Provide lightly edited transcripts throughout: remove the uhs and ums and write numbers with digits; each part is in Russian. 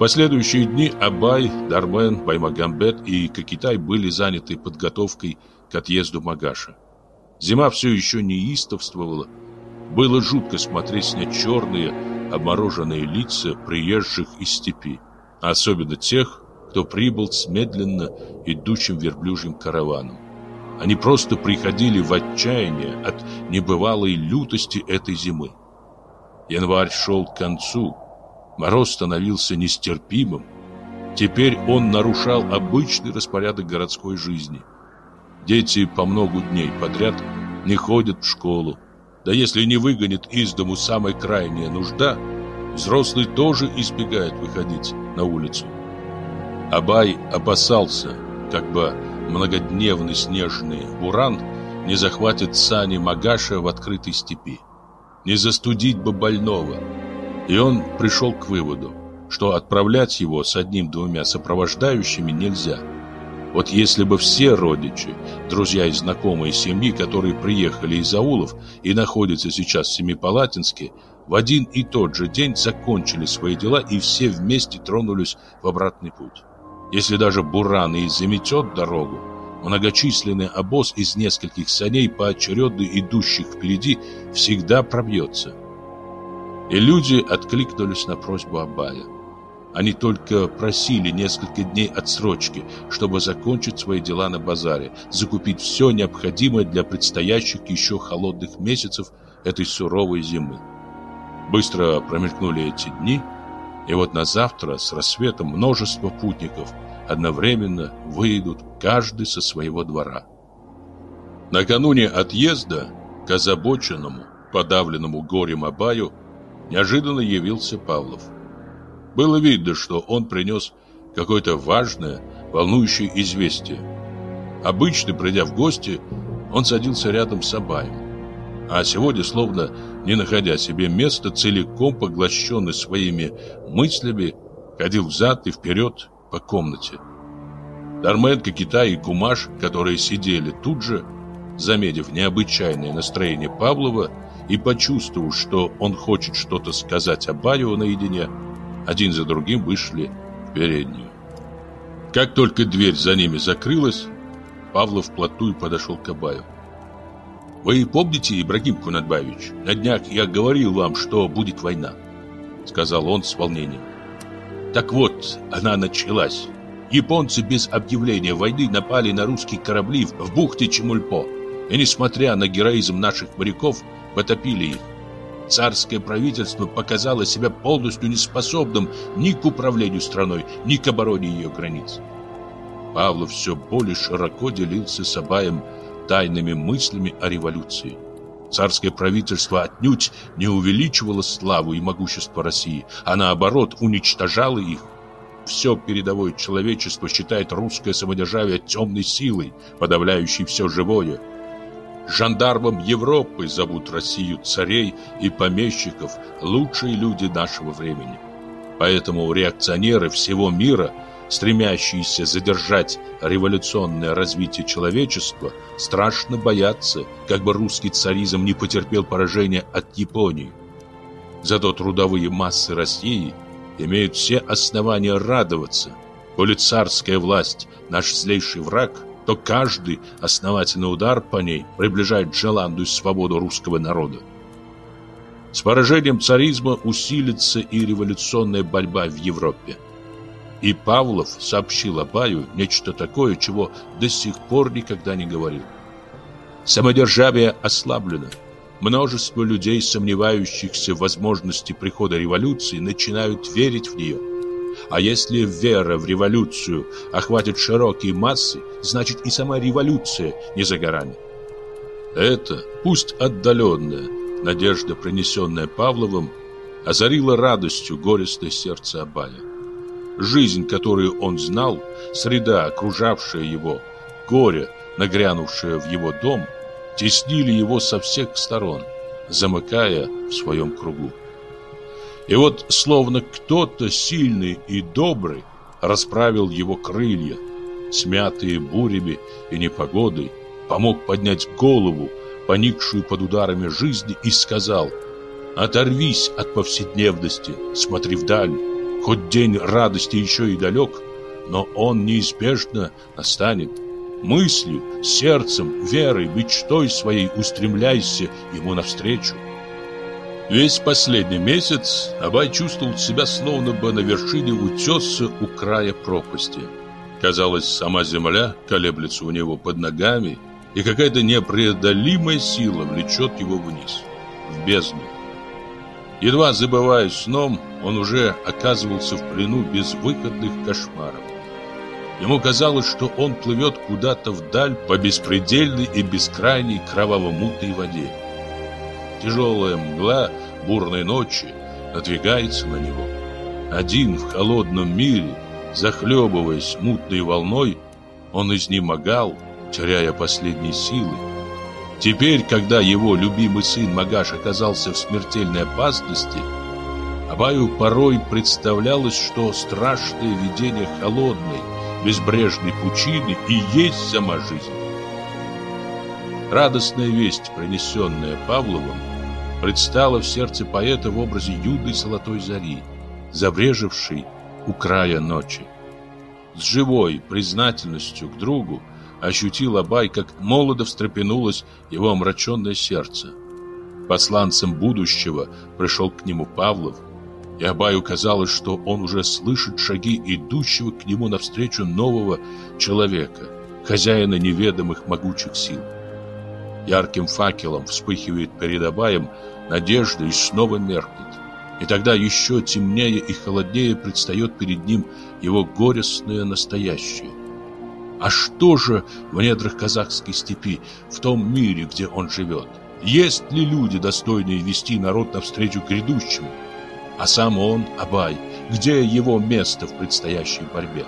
последующие дни Абай, Дармен, Баймагамбет и Кокитай были заняты подготовкой к отъезду Магаша. Зима все еще неистовствовала. Было жутко смотреть на черные, обмороженные лица приезжих из степи, особенно тех, кто прибыл с медленно идущим верблюжьим караваном. Они просто приходили в отчаяние от небывалой лютости этой зимы. Январь шел к концу, мороз становился нестерпимым. Теперь он нарушал обычный распорядок городской жизни. Дети по много дней подряд не ходят в школу. Да если не выгонит из дому самая крайняя нужда, взрослые тоже избегают выходить на улицу. Абай опасался, как бы многодневный снежный буран не захватит сани Магаша в открытой степи. Не застудить бы больного. И он пришел к выводу, что отправлять его с одним-двумя сопровождающими нельзя. Вот если бы все родичи, друзья и знакомые семьи, которые приехали из аулов и находятся сейчас в Семипалатинске, в один и тот же день закончили свои дела и все вместе тронулись в обратный путь. Если даже буран и заметет дорогу, многочисленный обоз из нескольких саней, поочередно идущих впереди, всегда пробьется. И люди откликнулись на просьбу Абая. Они только просили несколько дней отсрочки, чтобы закончить свои дела на базаре, закупить все необходимое для предстоящих еще холодных месяцев этой суровой зимы. Быстро промелькнули эти дни, и вот на завтра с рассветом множество путников одновременно выйдут, каждый со своего двора. Накануне отъезда к озабоченному, подавленному горем Абаю неожиданно явился Павлов. Было видно, что он принес какое-то важное, волнующее известие. Обычно, придя в гости, он садился рядом с Абаем. А сегодня, словно не находя себе места, целиком поглощенный своими мыслями, ходил взад и вперед по комнате. Дармен, Кокитай и Кумаш, которые сидели тут же, заметив необычайное настроение Павлова и почувствовав, что он хочет что-то сказать Абаю наедине, один за другим вышли в переднюю. Как только дверь за ними закрылась, Павлов вплотную подошел к Абаю. «Вы помните, Ибрагим Кунатбаевич, на днях я говорил вам, что будет война?» — сказал он с волнением. «Так вот, она началась. Японцы без объявления войны напали на русские корабли в бухте Чемульпо, и, несмотря на героизм наших моряков, потопили их. Царское правительство показало себя полностью неспособным ни к управлению страной, ни к обороне ее границ». Павлов все более широко делился с Абаем тайными мыслями о революции. Царское правительство отнюдь не увеличивало славу и могущество России, а наоборот уничтожало их. Все передовое человечество считает русское самодержавие темной силой, подавляющей все живое. Жандармом Европы зовут Россию царей и помещиков, лучшие люди нашего времени. Поэтому реакционеры всего мира, стремящиеся задержать революционное развитие человечества, страшно боятся, как бы русский царизм не потерпел поражения от Японии. Зато трудовые массы России имеют все основания радоваться. Коли царская власть – наш злейший враг, то каждый основательный удар по ней приближает желанную свободу русского народа. С поражением царизма усилится и революционная борьба в Европе. И Павлов сообщил Абаю нечто такое, чего до сих пор никогда не говорил. Самодержавие ослаблено. Множество людей, сомневающихся в возможности прихода революции, начинают верить в нее. А если вера в революцию охватит широкие массы, значит и сама революция не за горами. Это, пусть отдаленная надежда, принесенная Павловым, озарила радостью горестное сердце Абая. Жизнь, которую он знал, среда, окружавшая его, горе, нагрянувшее в его дом, теснили его со всех сторон, замыкая в своем кругу. И вот, словно кто-то сильный и добрый расправил его крылья, смятые бурями и непогодой, помог поднять голову, поникшую под ударами жизни, и сказал: «Оторвись от повседневности, смотри вдаль. Хоть день радости еще и далек, но он неизбежно настанет. Мыслью, сердцем, верой, мечтой своей устремляйся ему навстречу. Весь последний месяц Абай чувствовал себя словно бы на вершине утеса у края пропасти. Казалось, сама земля колеблется у него под ногами, и какая-то непреодолимая сила влечет его вниз, в бездну. Едва забываясь сном, он уже оказывался в плену безвыходных кошмаров. Ему казалось, что он плывет куда-то вдаль по беспредельной и бескрайней кроваво-мутной воде. Тяжелая мгла бурной ночи надвигается на него. Один в холодном мире, захлебываясь мутной волной, он изнемогал, теряя последние силы. Теперь, когда его любимый сын Магаш оказался в смертельной опасности, Абаю порой представлялось, что страшное видение холодной, безбрежной пучины и есть сама жизнь. Радостная весть, принесенная Павловым, предстала в сердце поэта в образе юной золотой зари, забрежевшей у края ночи. С живой признательностью к другу ощутил Абай, как молодо встрепенулось его омраченное сердце. Посланцем будущего пришел к нему Павлов, и Абаю казалось, что он уже слышит шаги идущего к нему навстречу нового человека, хозяина неведомых могучих сил. Ярким факелом вспыхивает перед Абаем надежда и снова меркнет. И тогда еще темнее и холоднее предстает перед ним его горестное настоящее. А что же в недрах казахской степи, в том мире, где он живет? Есть ли люди, достойные вести народ навстречу грядущему? А сам он, Абай, где его место в предстоящей борьбе?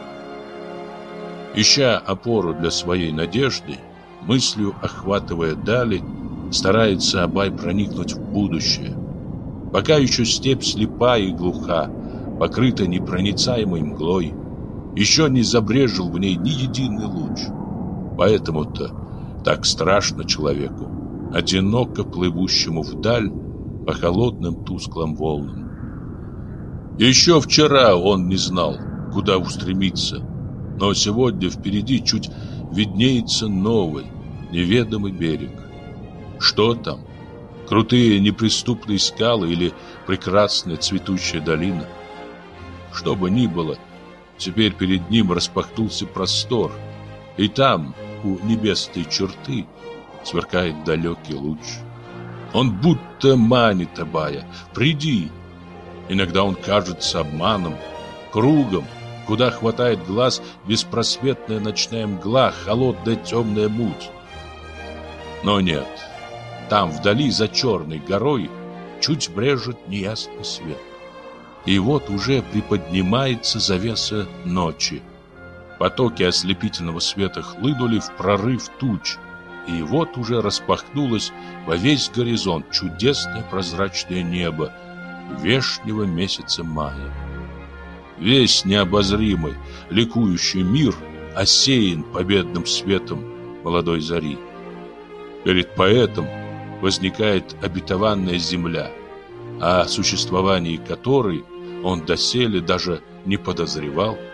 Ища опору для своей надежды, мыслью охватывая дали, старается Абай проникнуть в будущее. Пока еще степь слепа и глуха, покрыта непроницаемой мглой, еще не забрежил в ней ни единый луч. Поэтому-то так страшно человеку, одиноко плывущему вдаль по холодным тусклым волнам. Еще вчера он не знал, куда устремиться, но сегодня впереди чуть виднеется новый, неведомый берег. Что там? Крутые неприступные скалы или прекрасная цветущая долина? Что бы ни было, теперь перед ним распахнулся простор, и там, у небесной черты, сверкает далекий луч. Он будто манит Абая: приди. Иногда он кажется обманом, кругом, куда хватает глаз беспросветная ночная мгла, холодная темная муть. Но нет, там вдали за черной горой чуть брежет неясный свет. И вот уже приподнимается завеса ночи. Потоки ослепительного света хлынули в прорыв туч, и вот уже распахнулось во весь горизонт чудесное прозрачное небо вешнего месяца мая. Весь необозримый, ликующий мир осеян победным светом молодой зари. Перед поэтом возникает обетованная земля, о существовании которой он доселе даже не подозревал.